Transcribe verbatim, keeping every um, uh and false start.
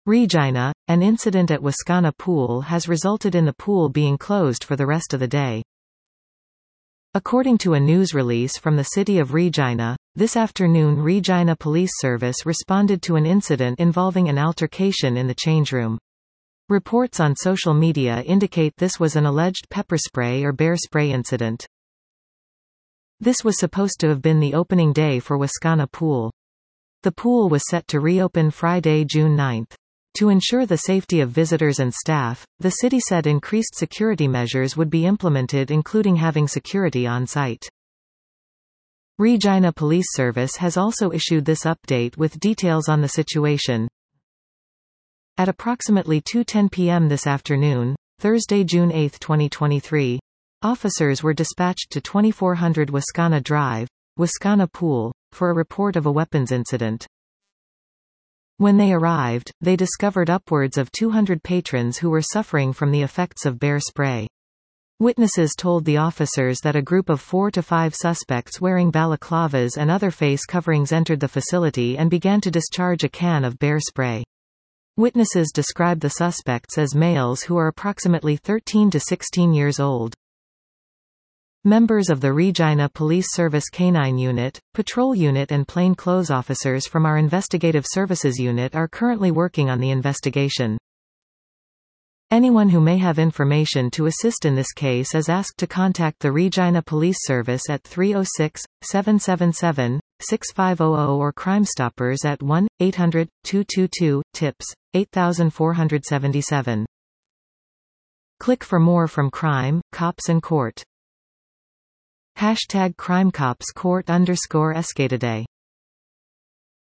Regina, an incident at Wascana Pool has resulted in the pool being closed for the rest of the day. According to a news release from the city of Regina, this afternoon Regina Police Service responded to an incident involving an altercation in the changeroom. Reports on social media indicate this was an alleged pepper spray or bear spray incident. This was supposed to have been the opening day for Wascana Pool. The pool was set to reopen Friday, June ninth. To ensure the safety of visitors and staff, the city said increased security measures would be implemented, including having security on site. Regina Police Service has also issued this update with details on the situation. At approximately two ten p m this afternoon, Thursday, June eighth, twenty twenty-three, officers were dispatched to twenty-four hundred Wascana Drive, Wascana Pool, for a report of a weapons incident. When they arrived, they discovered upwards of two hundred patrons who were suffering from the effects of bear spray. Witnesses told the officers that a group of four to five suspects wearing balaclavas and other face coverings entered the facility and began to discharge a can of bear spray. Witnesses described the suspects as males who are approximately thirteen to sixteen years old. Members of the Regina Police Service Canine Unit, Patrol Unit and plainclothes officers from our Investigative Services Unit are currently working on the investigation. Anyone who may have information to assist in this case is asked to contact the Regina Police Service at three oh six, seven seven seven, six five zero zero or Crime Stoppers at one eight hundred, two two two, TIPS, eight four seven seven. Click for more from Crime, Cops and Court. Hashtag CrimeCopsCourt underscore Escataday